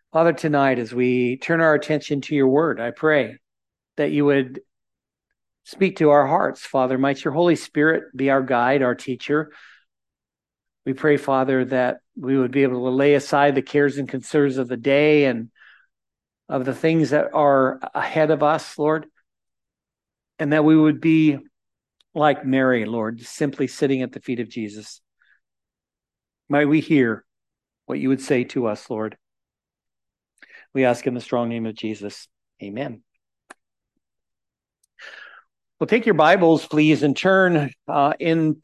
Father, tonight as we turn our attention to your word, I pray that you would speak to our hearts. Father, might your Holy Spirit be our guide, our teacher. We pray, Father, that we would be able to lay aside the cares and concerns of the day and of the things that are ahead of us, Lord, and that we would be like Mary, Lord, simply sitting at the feet of Jesus. Might we hear what you would say to us, Lord. We ask in the strong name of Jesus. Amen. Well, take your Bibles, please, and turn in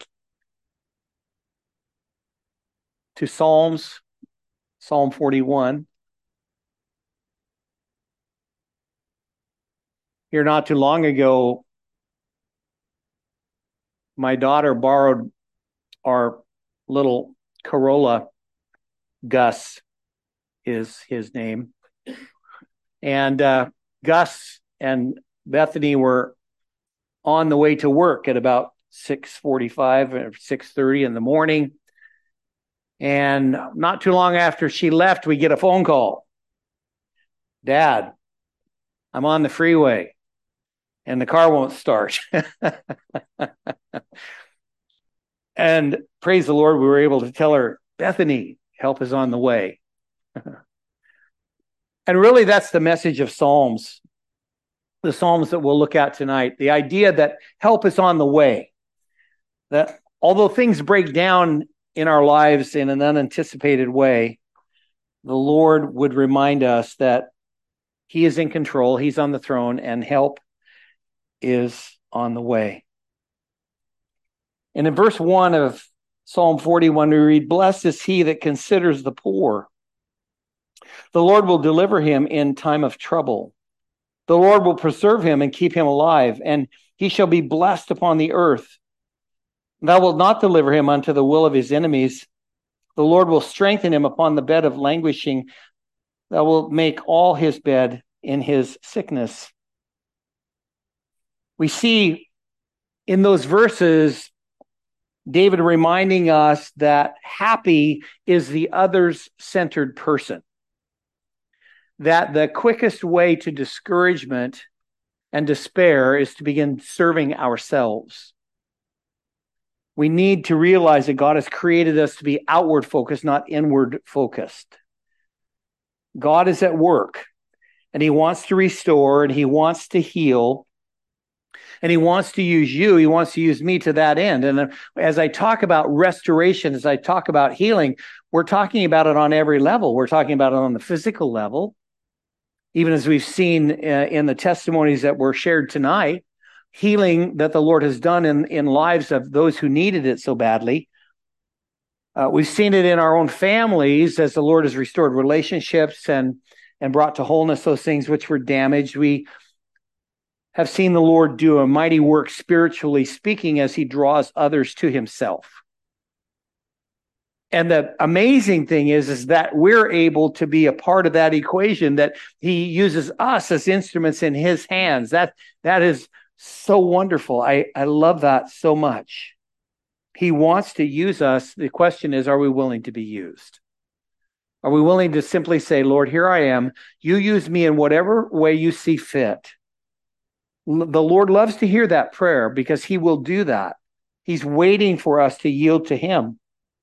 to Psalm 41. Here, not too long ago, my daughter borrowed our little Corolla. Gus is his name. And Gus and Bethany were on the way to work at about 6:45 or 6:30 in the morning. And not too long after she left, we get a phone call. Dad, I'm on the freeway and the car won't start. And praise the Lord, we were able to tell her, Bethany, help is on the way. And really, that's the message of Psalms, the Psalms that we'll look at tonight. The idea that help is on the way. That although things break down in our lives in an unanticipated way, the Lord would remind us that He is in control, He's on the throne, and help is on the way. And in verse 1 of Psalm 41, we read, "Blessed is he that considers the poor. The Lord will deliver him in time of trouble. The Lord will preserve him and keep him alive, and he shall be blessed upon the earth. Thou wilt not deliver him unto the will of his enemies. The Lord will strengthen him upon the bed of languishing. Thou wilt make all his bed in his sickness." We see in those verses David reminding us that happy is the others-centered person. That the quickest way to discouragement and despair is to begin serving ourselves. We need to realize that God has created us to be outward focused, not inward focused. God is at work, and He wants to restore, and He wants to heal, and He wants to use you. He wants to use me to that end. And as I talk about restoration, as I talk about healing, we're talking about it on every level. We're talking about it on the physical level, even as we've seen in the testimonies that were shared tonight, healing that the Lord has done in lives of those who needed it so badly. We've seen it in our own families as the Lord has restored relationships and brought to wholeness those things which were damaged. We have seen the Lord do a mighty work spiritually speaking as He draws others to Himself. And the amazing thing is that we're able to be a part of that equation, that He uses us as instruments in His hands. That is so wonderful. I love that so much. He wants to use us. The question is, are we willing to be used? Are we willing to simply say, Lord, here I am. You use me in whatever way you see fit. The Lord loves to hear that prayer because He will do that. He's waiting for us to yield to Him.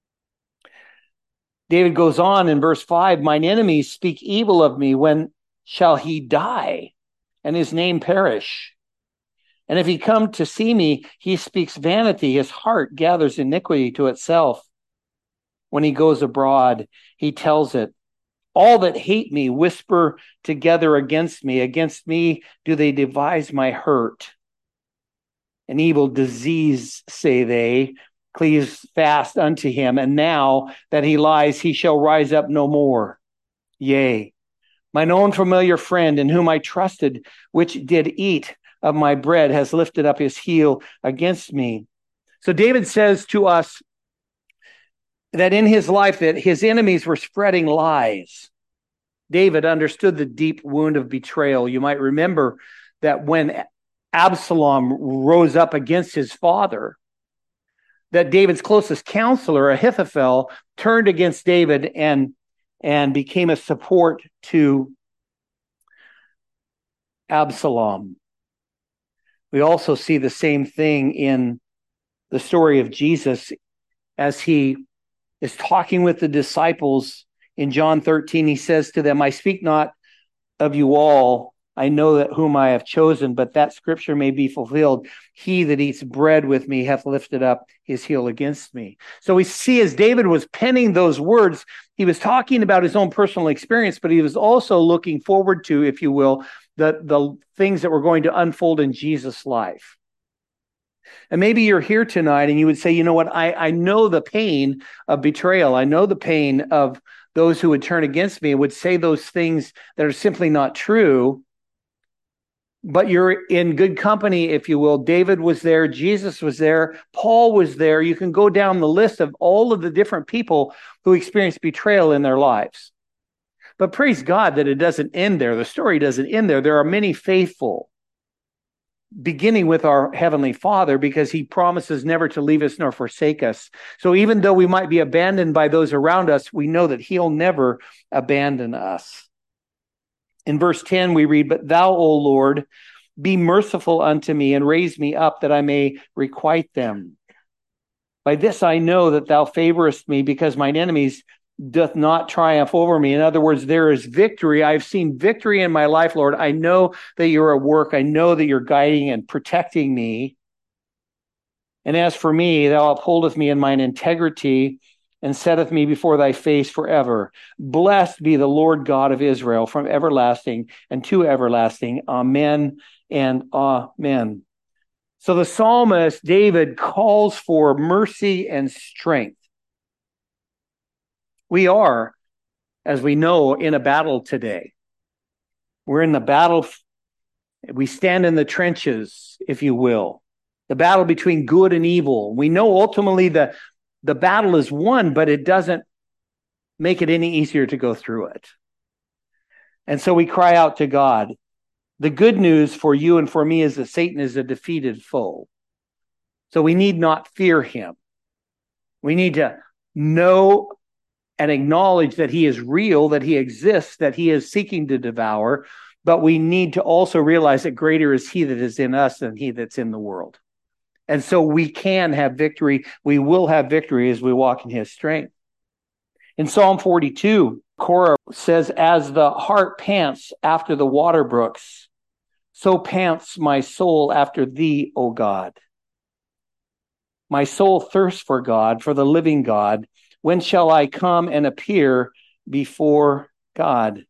David goes on in verse 5, "Mine enemies speak evil of me. When shall he die and his name perish? And if he come to see me, he speaks vanity. His heart gathers iniquity to itself. When he goes abroad, he tells it. All that hate me whisper together against me. Against me do they devise my hurt. An evil disease, say they, cleaves fast unto him. And now that he lies, he shall rise up no more. Yea, mine own familiar friend in whom I trusted, which did eat of my bread, has lifted up his heel against me." So David says to us that in his life that his enemies were spreading lies. David understood the deep wound of betrayal. You might remember that when Absalom rose up against his father, that David's closest counselor, Ahithophel, turned against David and and became a support to Absalom. We also see the same thing in the story of Jesus as he is talking with the disciples in John 13. He says to them, I speak not of you all. I know that whom I have chosen, but that scripture may be fulfilled. He that eats bread with me hath lifted up his heel against me. So we see as David was penning those words, he was talking about his own personal experience, but he was also looking forward to, if you will, the things that were going to unfold in Jesus' life. And maybe you're here tonight and you would say, you know what, I know the pain of betrayal. I know the pain of those who would turn against me and would say those things that are simply not true. But you're in good company, if you will. David was there. Jesus was there. Paul was there. You can go down the list of all of the different people who experienced betrayal in their lives. But praise God that it doesn't end there. The story doesn't end there. There are many faithful, beginning with our Heavenly Father, because He promises never to leave us nor forsake us. So even though we might be abandoned by those around us, we know that He'll never abandon us. In verse 10, we read, But thou, O Lord, be merciful unto me, and raise me up, that I may requite them. By this I know that thou favorest me, because mine enemies doth not triumph over me. In other words, there is victory. I've seen victory in my life, Lord. I know that you're at work. I know that you're guiding and protecting me. And as for me, thou upholdest me in mine integrity, and setteth me before thy face forever. Blessed be the Lord God of Israel from everlasting and to everlasting. Amen and amen. So the psalmist David calls for mercy and strength. We are, as we know, in a battle today. We're in the battle. We stand in the trenches, if you will. The battle between good and evil. We know ultimately the battle is won, but it doesn't make it any easier to go through it. And so we cry out to God. The good news for you and for me is that Satan is a defeated foe. So we need not fear him. We need to know and acknowledge that he is real, that he exists, that he is seeking to devour. But we need to also realize that greater is he that is in us than he that's in the world. And so we can have victory. We will have victory as we walk in his strength. In Psalm 42, Korah says, As the hart pants after the water brooks, so pants my soul after thee, O God. My soul thirsts for God, for the living God. When shall I come and appear before God?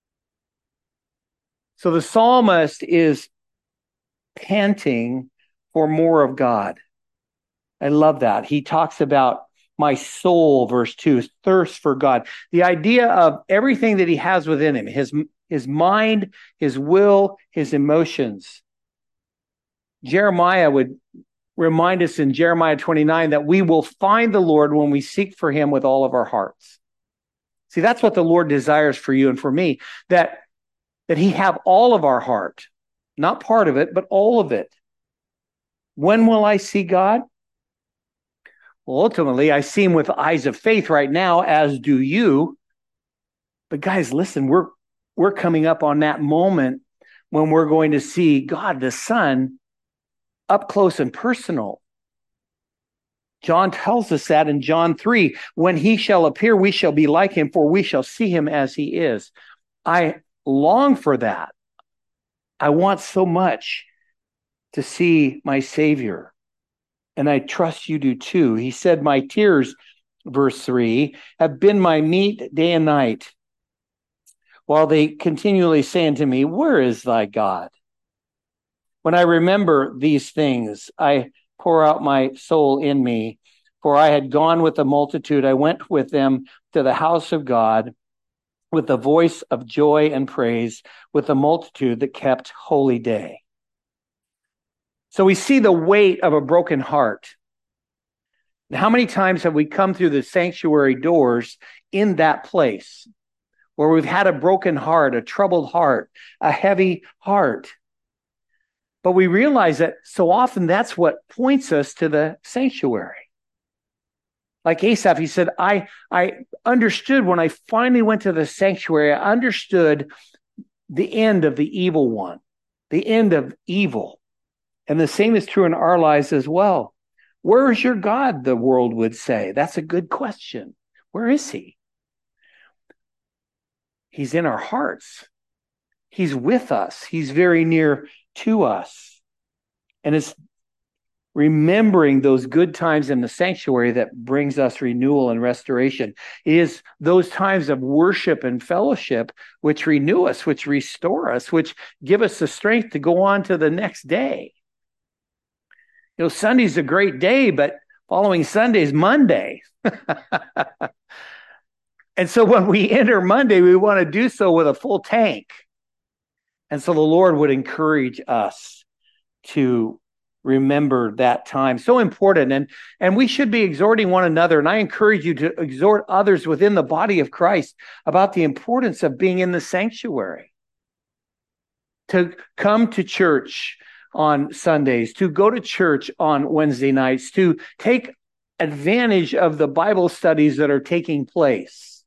So the psalmist is panting for more of God. I love that. He talks about my soul, verse 2, thirst for God. The idea of everything that he has within him, his mind, his will, his emotions. Jeremiah would remind us in Jeremiah 29 that we will find the Lord when we seek for him with all of our hearts. See, that's what the Lord desires for you and for me, that he have all of our heart, not part of it, but all of it. When will I see God? Well, ultimately, I see him with eyes of faith right now, as do you. But guys, listen, we're coming up on that moment when we're going to see God, the Son, up close and personal. John tells us that in John 3, when he shall appear, we shall be like him, for we shall see him as he is. I long for that. I want so much to see my Savior. And I trust you do too. He said, my tears, verse 3, have been my meat day and night, while they continually say unto me, where is thy God? When I remember these things, I pour out my soul in me, for I had gone with the multitude. I went with them to the house of God with the voice of joy and praise, with the multitude that kept holy day. So we see the weight of a broken heart. Now, how many times have we come through the sanctuary doors in that place where we've had a broken heart, a troubled heart, a heavy heart? But we realize that so often that's what points us to the sanctuary. Like Asaph, he said, I understood when I finally went to the sanctuary, I understood the end of the evil one, the end of evil. And the same is true in our lives as well. Where is your God? The world would say. That's a good question. Where is he? He's in our hearts. He's with us. He's very near to us. And it's remembering those good times in the sanctuary that brings us renewal and restoration. It is those times of worship and fellowship which renew us, which restore us, which give us the strength to go on to the next day. You know, Sunday's a great day, but following Sunday's Monday. And so when we enter Monday, we want to do so with a full tank. And so the Lord would encourage us to remember that time. So important. And we should be exhorting one another. And I encourage you to exhort others within the body of Christ about the importance of being in the sanctuary, to come to church on Sundays, to go to church on Wednesday nights, to take advantage of the Bible studies that are taking place.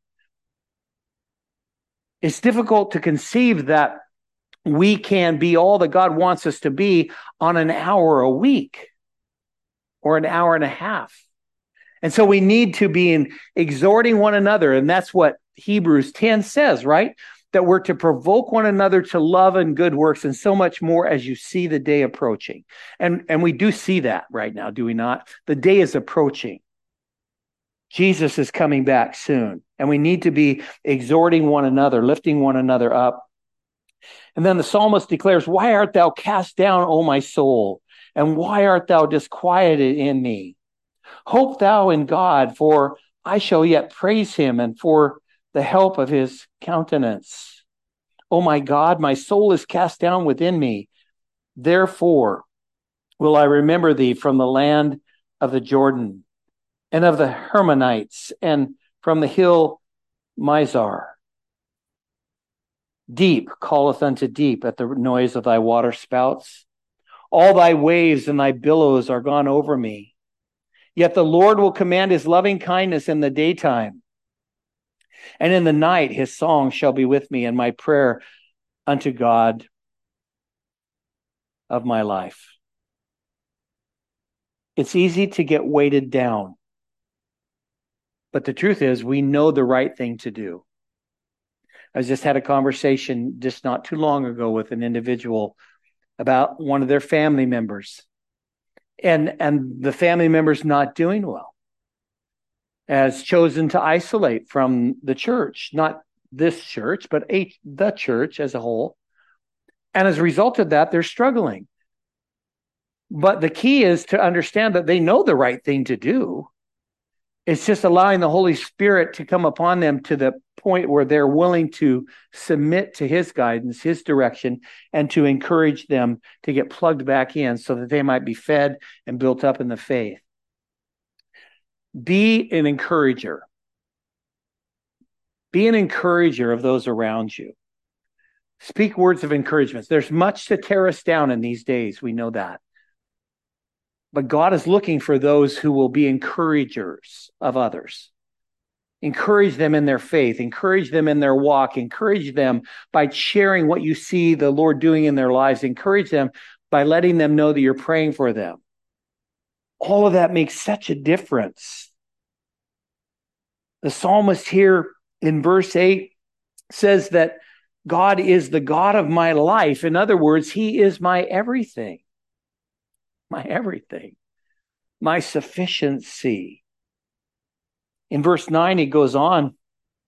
It's difficult to conceive that we can be all that God wants us to be on an hour a week or an hour and a half. And so we need to be exhorting one another. And that's what Hebrews 10 says, right? That we're to provoke one another to love and good works and so much more as you see the day approaching. And we do see that right now, do we not? The day is approaching. Jesus is coming back soon. And we need to be exhorting one another, lifting one another up. And then the psalmist declares, why art thou cast down, O my soul? And why art thou disquieted in me? Hope thou in God, for I shall yet praise him, and for the help of his countenance. O my God, my soul is cast down within me. Therefore will I remember thee from the land of the Jordan, and of the Hermonites, and from the hill Mizar. Deep calleth unto deep at the noise of thy water spouts. All thy waves and thy billows are gone over me. Yet the Lord will command his loving kindness in the daytime. And in the night his song shall be with me, and my prayer unto God of my life. It's easy to get weighted down. But the truth is, we know the right thing to do. I just had a conversation just not too long ago with an individual about one of their family members. And the family member's not doing well, has chosen to isolate from the church, not this church, but the church as a whole. And as a result of that, they're struggling. But the key is to understand that they know the right thing to do. It's just allowing the Holy Spirit to come upon them to the point where they're willing to submit to his guidance, his direction, and to encourage them to get plugged back in so that they might be fed and built up in the faith. Be an encourager. Be an encourager of those around you. Speak words of encouragement. There's much to tear us down in these days. We know that. But God is looking for those who will be encouragers of others. Encourage them in their faith. Encourage them in their walk. Encourage them by sharing what you see the Lord doing in their lives. Encourage them by letting them know that you're praying for them. All of that makes such a difference. The psalmist here in verse 8 says that God is the God of my life. In other words, he is my everything. My everything, my sufficiency. In verse 9, he goes on,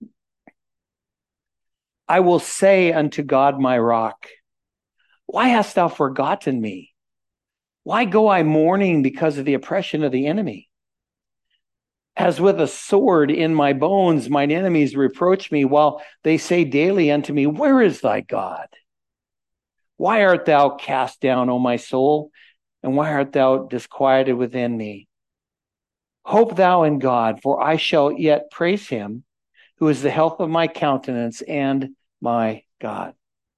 I will say unto God my rock, why hast thou forgotten me? Why go I mourning because of the oppression of the enemy? As with a sword in my bones, mine enemies reproach me, while they say daily unto me, where is thy God? Why art thou cast down, O my soul? And why art thou disquieted within me? Hope thou in God, for I shall yet praise him, who is the health of my countenance and my God.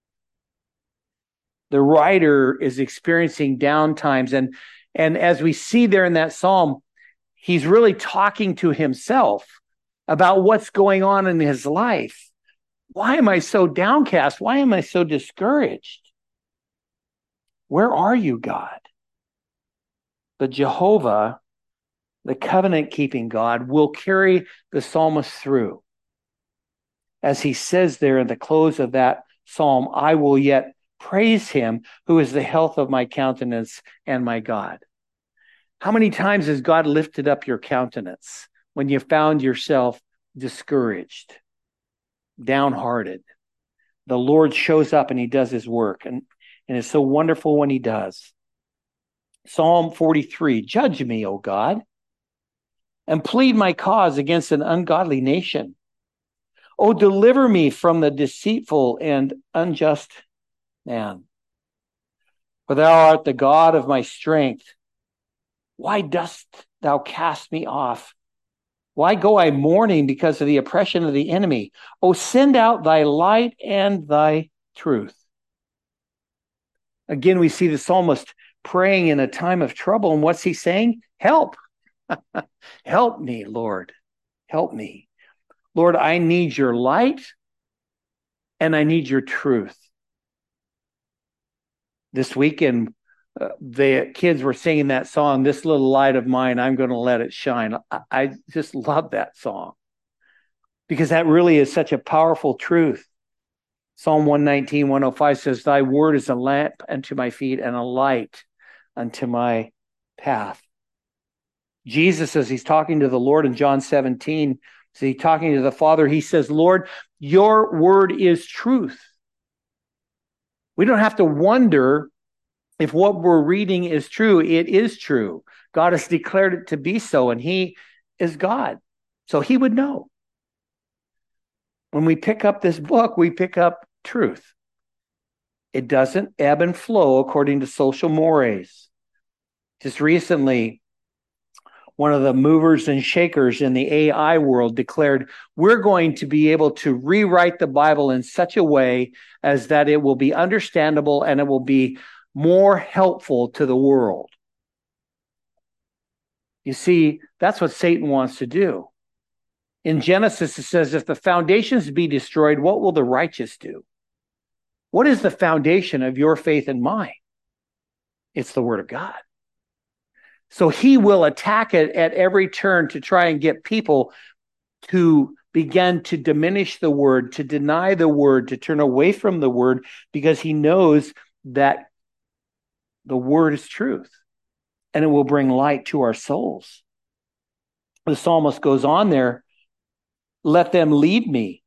The writer is experiencing down times, and as we see there in that psalm, He's really talking to himself about what's going on in his life. Why am I so downcast? Why am I so discouraged? Where are you, God? But Jehovah, the covenant-keeping God, will carry the psalmist through. As he says there at the close of that psalm, I will yet praise him who is the health of my countenance and my God. How many times has God lifted up your countenance when you found yourself discouraged, downhearted? The Lord shows up and he does his work. And it's so wonderful when he does. Psalm 43, judge me, O God, and plead my cause against an ungodly nation. Oh, deliver me from the deceitful and unjust man. For thou art the God of my strength. Why dost thou cast me off? Why go I mourning because of the oppression of the enemy? Oh, send out thy light and thy truth. Again, we see the psalmist praying in a time of trouble. And what's he saying? Help. Help me, Lord. Help me. Lord, I need your light and I need your truth. This weekend, the kids were singing that song, This Little Light of Mine, I'm going to Let It Shine. I just love that song because that really is such a powerful truth. Psalm 119, 105 says, thy word is a lamp unto my feet and a light unto my path. Jesus, as he's talking to the Lord in John 17, so he's talking to the Father, he says, Lord, your word is truth. We don't have to wonder if what we're reading is true. It is true. God has declared it to be so, and he is God. So he would know. When we pick up this book, we pick up truth. It doesn't ebb and flow according to social mores. Just recently, one of the movers and shakers in the AI world declared, we're going to be able to rewrite the Bible in such a way as that it will be understandable and it will be more helpful to the world. You see, that's what Satan wants to do. In Genesis, it says, if the foundations be destroyed, what will the righteous do? What is the foundation of your faith and mine? It's the Word of God. So he will attack it at every turn to try and get people to begin to diminish the Word, to deny the Word, to turn away from the Word, because he knows that the Word is truth and it will bring light to our souls. The psalmist goes on there, let them lead me.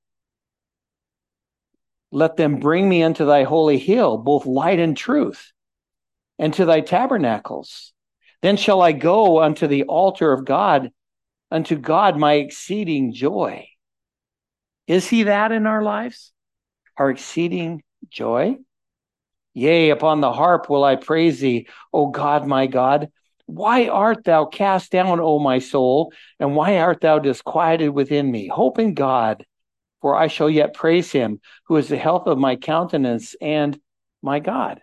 Let them bring me unto thy holy hill, both light and truth, and to thy tabernacles. Then shall I go unto the altar of God, unto God my exceeding joy. Is he that in our lives? Our exceeding joy? Yea, upon the harp will I praise thee, O God, my God. Why art thou cast down, O my soul? And why art thou disquieted within me? Hope in God, for I shall yet praise him, who is the health of my countenance and my God.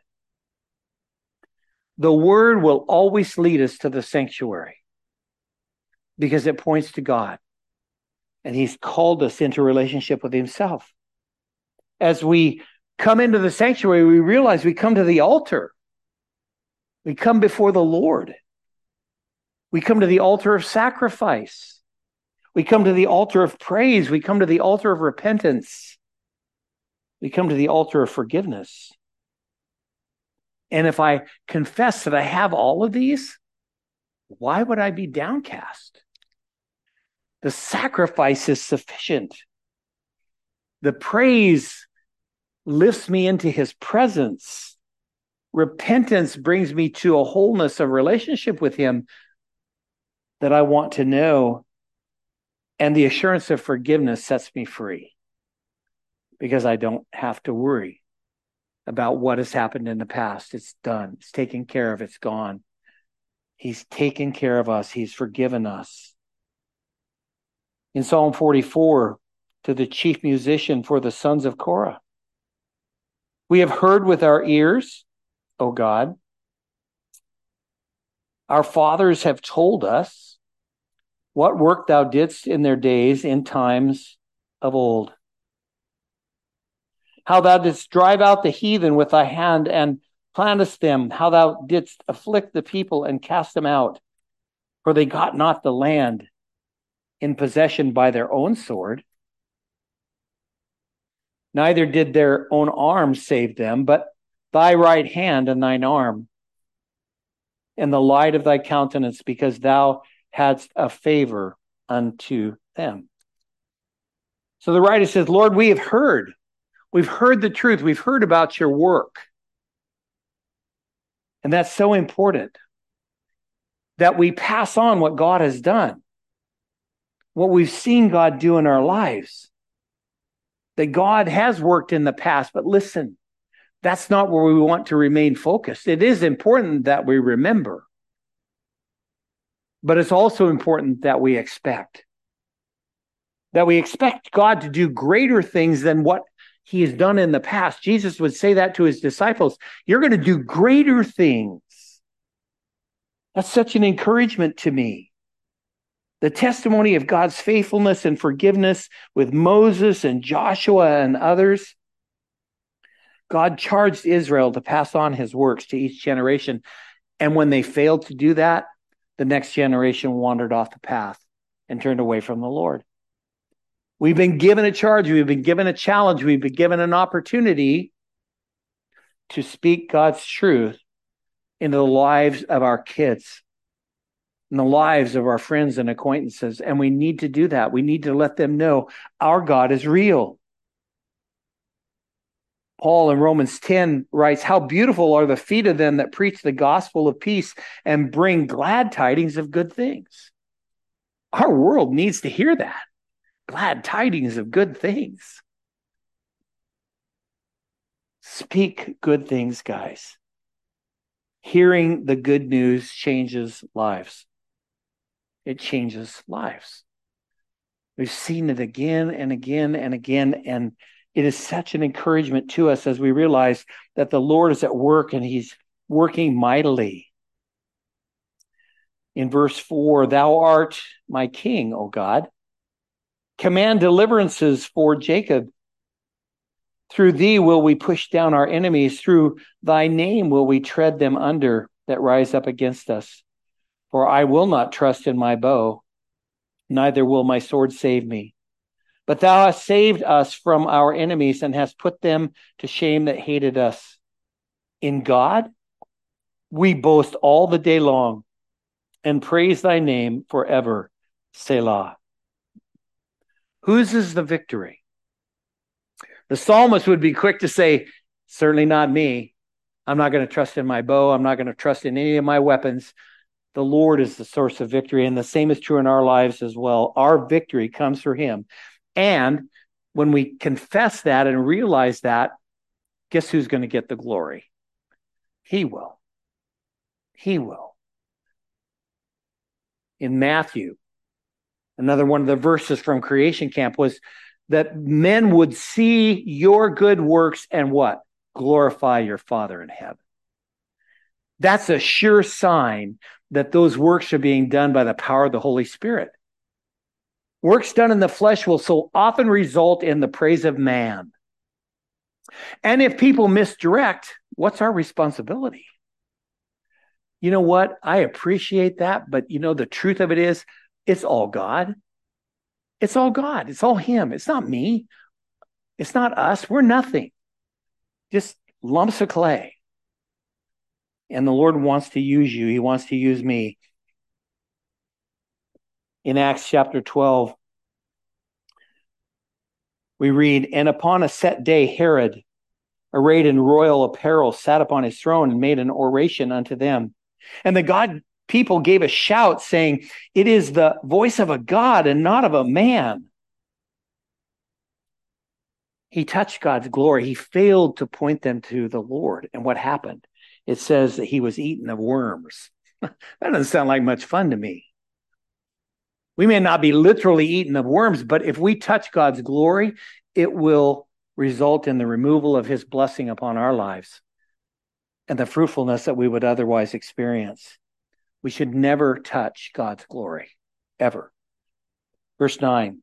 The word will always lead us to the sanctuary because it points to God. And he's called us into relationship with himself. As we come into the sanctuary, we realize we come to the altar. We come before the Lord. We come to the altar of sacrifice. We come to the altar of praise. We come to the altar of repentance. We come to the altar of forgiveness. And if I confess that I have all of these, why would I be downcast? The sacrifice is sufficient. The praise lifts me into his presence. Repentance brings me to a wholeness of relationship with him that I want to know. And the assurance of forgiveness sets me free because I don't have to worry about what has happened in the past. It's done. It's taken care of. It's gone. He's taken care of us. He's forgiven us. In Psalm 44, to the chief musician for the sons of Korah, we have heard with our ears, O God. Our fathers have told us, what work thou didst in their days, in times of old. How thou didst drive out the heathen with thy hand and plantest them, how thou didst afflict the people and cast them out, for they got not the land in possession by their own sword. Neither did their own arm save them, but thy right hand and thine arm, and the light of thy countenance, because thou hadst a favor unto them. So the writer says, Lord, we have heard. We've heard the truth. We've heard about your work. And that's so important, that we pass on what God has done, what we've seen God do in our lives, that God has worked in the past. But listen, that's not where we want to remain focused. It is important that we remember, but it's also important that we expect God to do greater things than what he has done in the past. Jesus would say that to his disciples. You're going to do greater things. That's such an encouragement to me. The testimony of God's faithfulness and forgiveness with Moses and Joshua and others. God charged Israel to pass on his works to each generation. And when they failed to do that, the next generation wandered off the path and turned away from the Lord. We've been given a charge. We've been given a challenge. We've been given an opportunity to speak God's truth into the lives of our kids, in the lives of our friends and acquaintances. And we need to do that. We need to let them know our God is real. Paul in Romans 10 writes, how beautiful are the feet of them that preach the gospel of peace and bring glad tidings of good things. Our world needs to hear that. Glad tidings of good things. Speak good things, guys. Hearing the good news changes lives. It changes lives. We've seen it again and again and again, and it is such an encouragement to us as we realize that the Lord is at work and he's working mightily. In verse 4, thou art my king, O God. Command deliverances for Jacob. Through thee will we push down our enemies. Through thy name will we tread them under that rise up against us. For I will not trust in my bow, neither will my sword save me. But thou hast saved us from our enemies and hast put them to shame that hated us. In God we boast all the day long and praise thy name forever. Selah. Whose is the victory? The psalmist would be quick to say, certainly not me. I'm not going to trust in my bow. I'm not going to trust in any of my weapons. The Lord is the source of victory, and the same is true in our lives as well. Our victory comes through him. And when we confess that and realize that, guess who's going to get the glory? He will. He will. In Matthew, another one of the verses from Creation Camp was that men would see your good works and what? Glorify your Father in heaven. That's a sure sign that those works are being done by the power of the Holy Spirit. Works done in the flesh will so often result in the praise of man. And if people misdirect, what's our responsibility? You know what? I appreciate that, but the truth of it is, it's all God. It's all God. It's all him. It's not me. It's not us. We're nothing. Just lumps of clay. And the Lord wants to use you. He wants to use me. In Acts chapter 12, we read, and upon a set day, Herod, arrayed in royal apparel, sat upon his throne and made an oration unto them. And the God people gave a shout, saying, it is the voice of a God and not of a man. He touched God's glory. He failed to point them to the Lord. And what happened? It says that he was eaten of worms. That doesn't sound like much fun to me. We may not be literally eaten of worms, but if we touch God's glory, it will result in the removal of his blessing upon our lives and the fruitfulness that we would otherwise experience. We should never touch God's glory, ever. Verse 9.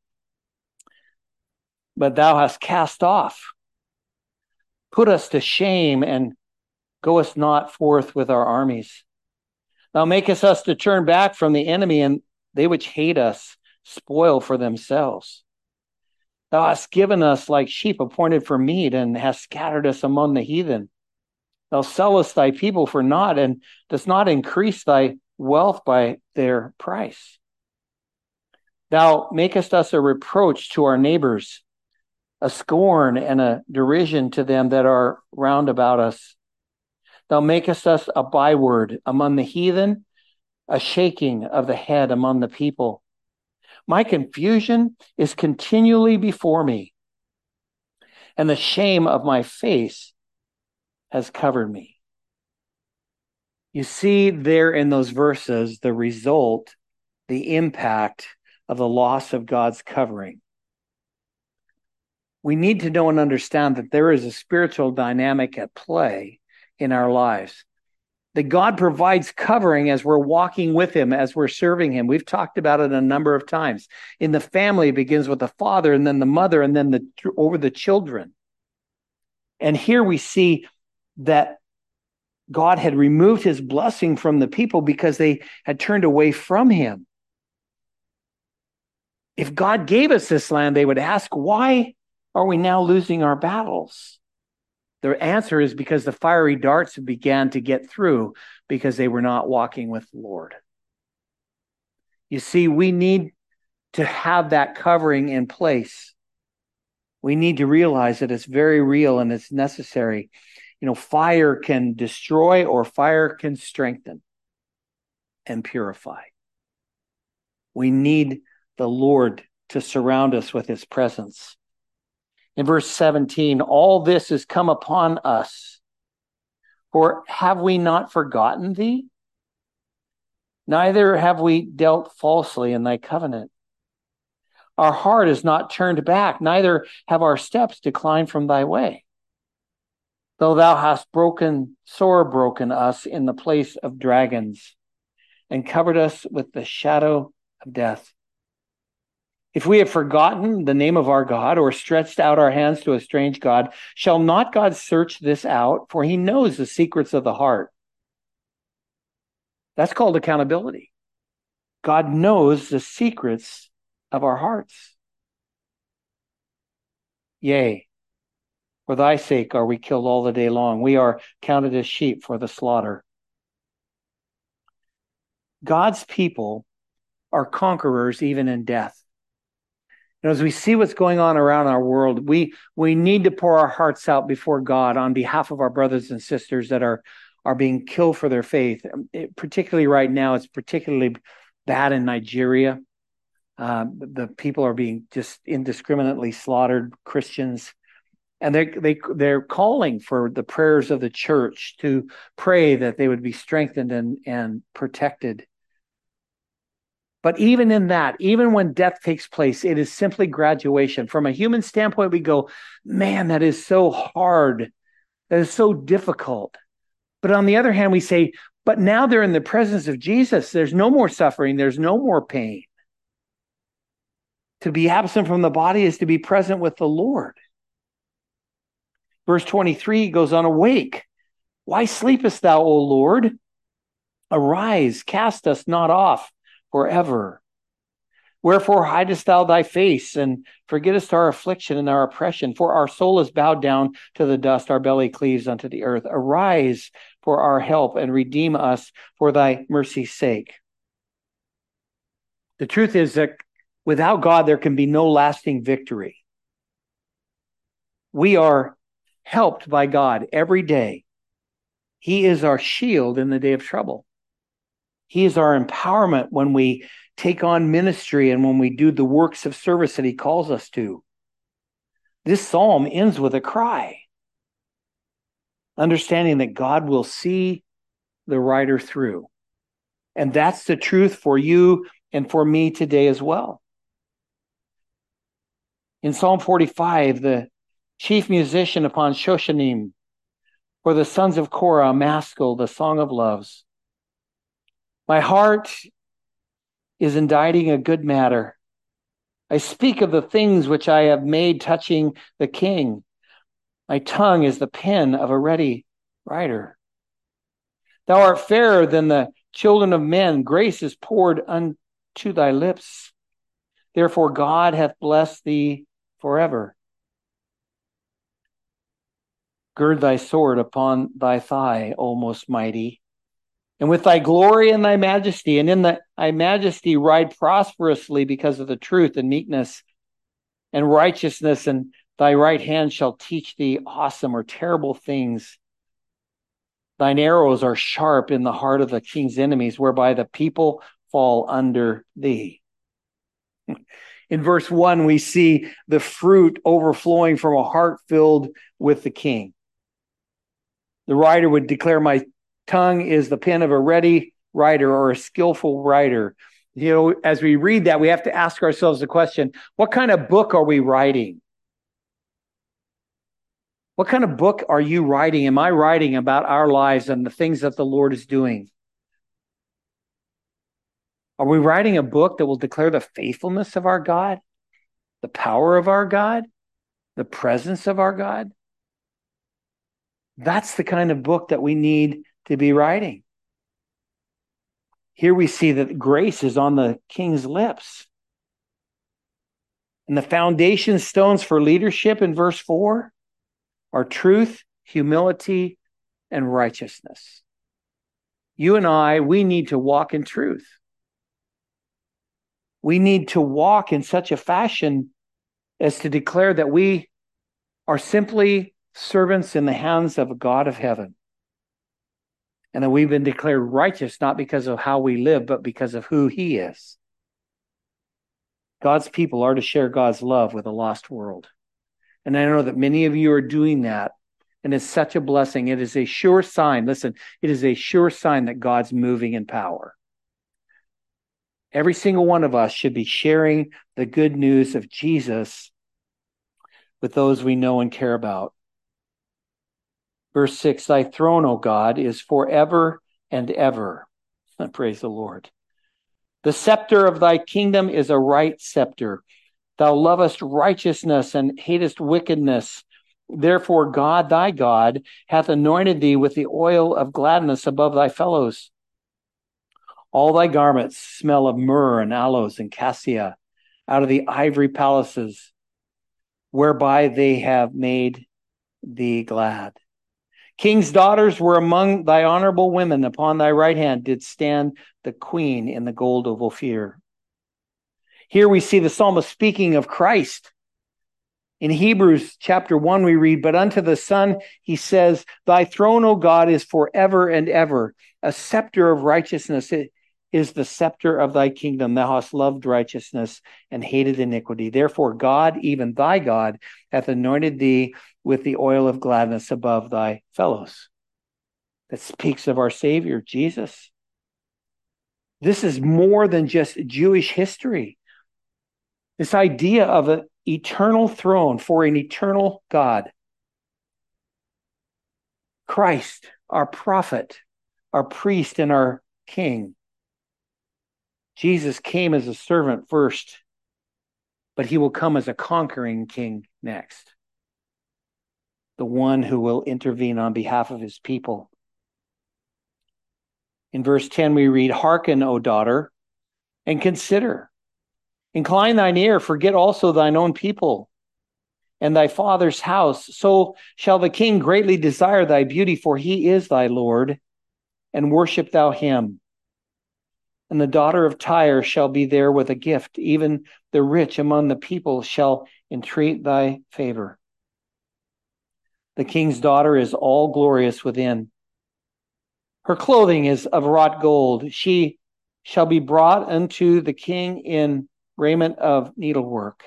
But thou hast cast off, put us to shame, and goest not forth with our armies. Thou makest us to turn back from the enemy, and they which hate us spoil for themselves. Thou hast given us like sheep appointed for meat, and hast scattered us among the heathen. Thou sellest thy people for naught, and dost not increase thy wealth by their price. Thou makest us a reproach to our neighbors, a scorn and a derision to them that are round about us. Thou makest us a byword among the heathen, a shaking of the head among the people. My confusion is continually before me, and the shame of my face has covered me. You see there in those verses the result, the impact of the loss of God's covering. We need to know and understand that there is a spiritual dynamic at play in our lives. That God provides covering as we're walking with him, as we're serving him. We've talked about it a number of times. In the family, it begins with the father and then the mother and then over the children. And here we see that God had removed his blessing from the people because they had turned away from him. If God gave us this land, they would ask, why are we now losing our battles? The answer is because the fiery darts began to get through because they were not walking with the Lord. You see, we need to have that covering in place. We need to realize that it's very real and it's necessary. Fire can destroy or fire can strengthen and purify. We need the Lord to surround us with his presence. In verse 17, all this is come upon us. For have we not forgotten thee? Neither have we dealt falsely in thy covenant. Our heart is not turned back, neither have our steps declined from thy way. Though thou hast sore broken us in the place of dragons, and covered us with the shadow of death. If we have forgotten the name of our God, or stretched out our hands to a strange God, shall not God search this out? For he knows the secrets of the heart. That's called accountability. God knows the secrets of our hearts. Yea, for thy sake are we killed all the day long. We are counted as sheep for the slaughter. God's people are conquerors even in death. As we see what's going on around our world, we need to pour our hearts out before God on behalf of our brothers and sisters that are being killed for their faith. Particularly right now, it's particularly bad in Nigeria. The people are being just indiscriminately slaughtered, Christians. And they're calling for the prayers of the church to pray that they would be strengthened and protected. But even in that, even when death takes place, it is simply graduation. From a human standpoint, we go, man, that is so hard. That is so difficult. But on the other hand, we say, but now they're in the presence of Jesus. There's no more suffering. There's no more pain. To be absent from the body is to be present with the Lord. Verse 23 goes on, awake. Why sleepest thou, O Lord? Arise, cast us not off forever. Wherefore hidest thou thy face, and forgettest our affliction and our oppression? For our soul is bowed down to the dust, our belly cleaves unto the earth. Arise for our help, and redeem us for thy mercy's sake. The truth is that without God, there can be no lasting victory. We are helped by God every day. He is our shield in the day of trouble. He is our empowerment when we take on ministry and when we do the works of service that he calls us to. This psalm ends with a cry, understanding that God will see the writer through. And that's the truth for you and for me today as well. In Psalm 45, the chief musician upon Shoshanim, for the sons of Korah, a maskil, the song of loves. My heart is inditing a good matter. I speak of the things which I have made touching the king. My tongue is the pen of a ready writer. Thou art fairer than the children of men. Grace is poured unto thy lips. Therefore God hath blessed thee forever. Gird thy sword upon thy thigh, O most mighty, and with thy glory and thy majesty, and in thy majesty ride prosperously because of the truth and meekness and righteousness, and thy right hand shall teach thee awesome or terrible things. Thine arrows are sharp in the heart of the king's enemies, whereby the people fall under thee. In verse 1, we see the fruit overflowing from a heart filled with the king. The writer would declare, my tongue is the pen of a ready writer or a skillful writer. You know, as we read that, we have to ask ourselves the question, what kind of book are we writing? What kind of book are you writing? Am I writing about our lives and the things that the Lord is doing? Are we writing a book that will declare the faithfulness of our God, the power of our God, the presence of our God? That's the kind of book that we need to be writing. Here we see that grace is on the king's lips. And the foundation stones for leadership in verse 4 are truth, humility, and righteousness. You and I, we need to walk in truth. We need to walk in such a fashion as to declare that we are simply servants in the hands of a God of heaven. And that we've been declared righteous not because of how we live, but because of who he is. God's people are to share God's love with a lost world. And I know that many of you are doing that. And it's such a blessing. It is a sure sign. Listen, it is a sure sign that God's moving in power. Every single one of us should be sharing the good news of Jesus with those we know and care about. Verse 6, thy throne, O God, is forever and ever. Praise the Lord. The scepter of thy kingdom is a right scepter. Thou lovest righteousness and hatest wickedness. Therefore God, thy God, hath anointed thee with the oil of gladness above thy fellows. All thy garments smell of myrrh and aloes and cassia out of the ivory palaces, whereby they have made thee glad. King's daughters were among thy honorable women. Upon thy right hand did stand the queen in the gold of Ophir. Here we see the psalmist speaking of Christ. In Hebrews chapter 1 we read, but unto the Son he says, thy throne, O God, is forever and ever. A scepter of righteousness is the scepter of thy kingdom. Thou hast loved righteousness and hated iniquity. Therefore God, even thy God, hath anointed thee with the oil of gladness above thy fellows. That speaks of our Savior, Jesus. This is more than just Jewish history. This idea of an eternal throne for an eternal God. Christ, our prophet, our priest, and our king. Jesus came as a servant first, but he will come as a conquering king next. The one who will intervene on behalf of his people. In verse 10 we read, hearken, O daughter, and consider. Incline thine ear, forget also thine own people and thy father's house. So shall the king greatly desire thy beauty, for he is thy Lord, and worship thou him. And the daughter of Tyre shall be there with a gift. Even the rich among the people shall entreat thy favor. The king's daughter is all glorious within. Her clothing is of wrought gold. She shall be brought unto the king in raiment of needlework.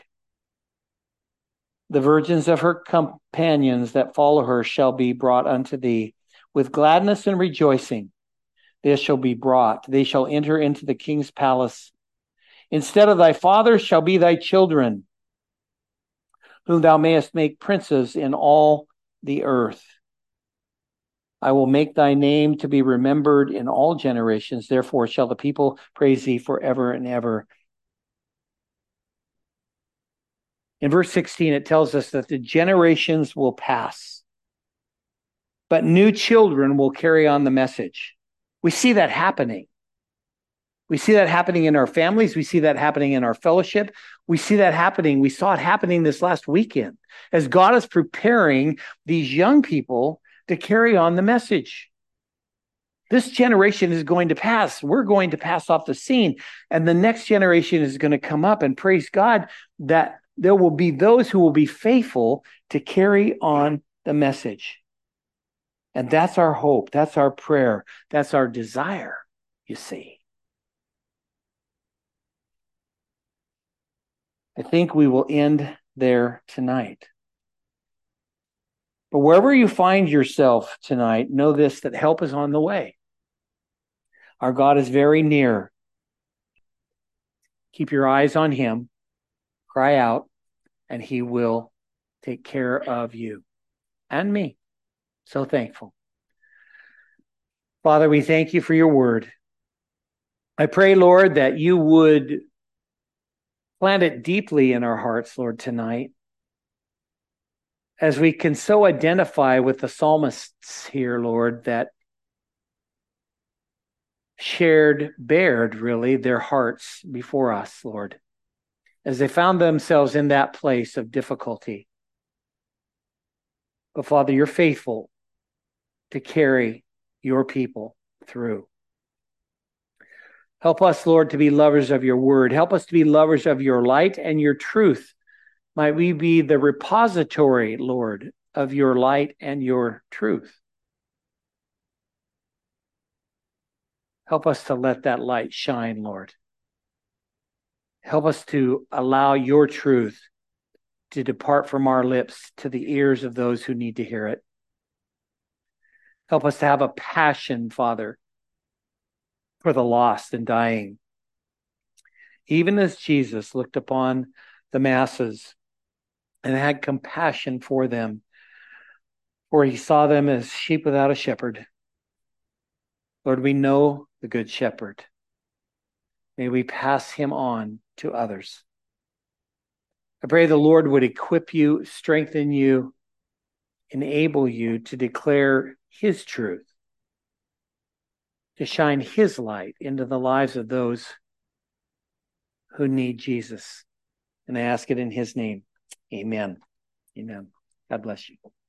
The virgins of her companions that follow her shall be brought unto thee. With gladness and rejoicing they shall be brought. They shall enter into the king's palace. Instead of thy fathers shall be thy children, whom thou mayest make princes in all the earth. I will make thy name to be remembered in all generations. Therefore shall the people praise thee forever and ever. In verse 16, it tells us that the generations will pass, but new children will carry on the message. We see that happening. We see that happening in our families. We see that happening in our fellowship. We see that happening. We saw it happening this last weekend as God is preparing these young people to carry on the message. This generation is going to pass. We're going to pass off the scene, and the next generation is going to come up, and praise God that there will be those who will be faithful to carry on the message. And that's our hope. That's our prayer. That's our desire, you see. I think we will end there tonight. But wherever you find yourself tonight, know this, that help is on the way. Our God is very near. Keep your eyes on him. Cry out, and he will take care of you and me. So thankful. Father, we thank you for your word. I pray, Lord, that you would plant it deeply in our hearts, Lord, tonight, as we can so identify with the psalmists here, Lord, that bared really their hearts before us, Lord, as they found themselves in that place of difficulty. But Father, you're faithful to carry your people through. Help us, Lord, to be lovers of your word. Help us to be lovers of your light and your truth. Might we be the repository, Lord, of your light and your truth. Help us to let that light shine, Lord. Help us to allow your truth to depart from our lips to the ears of those who need to hear it. Help us to have a passion, Father, for the lost and dying. Even as Jesus looked upon the masses and had compassion for them, for he saw them as sheep without a shepherd. Lord, we know the good shepherd. May we pass him on to others. I pray the Lord would equip you, strengthen you, enable you to declare his truth, to shine his light into the lives of those who need Jesus. And I ask it in his name. Amen. Amen. God bless you.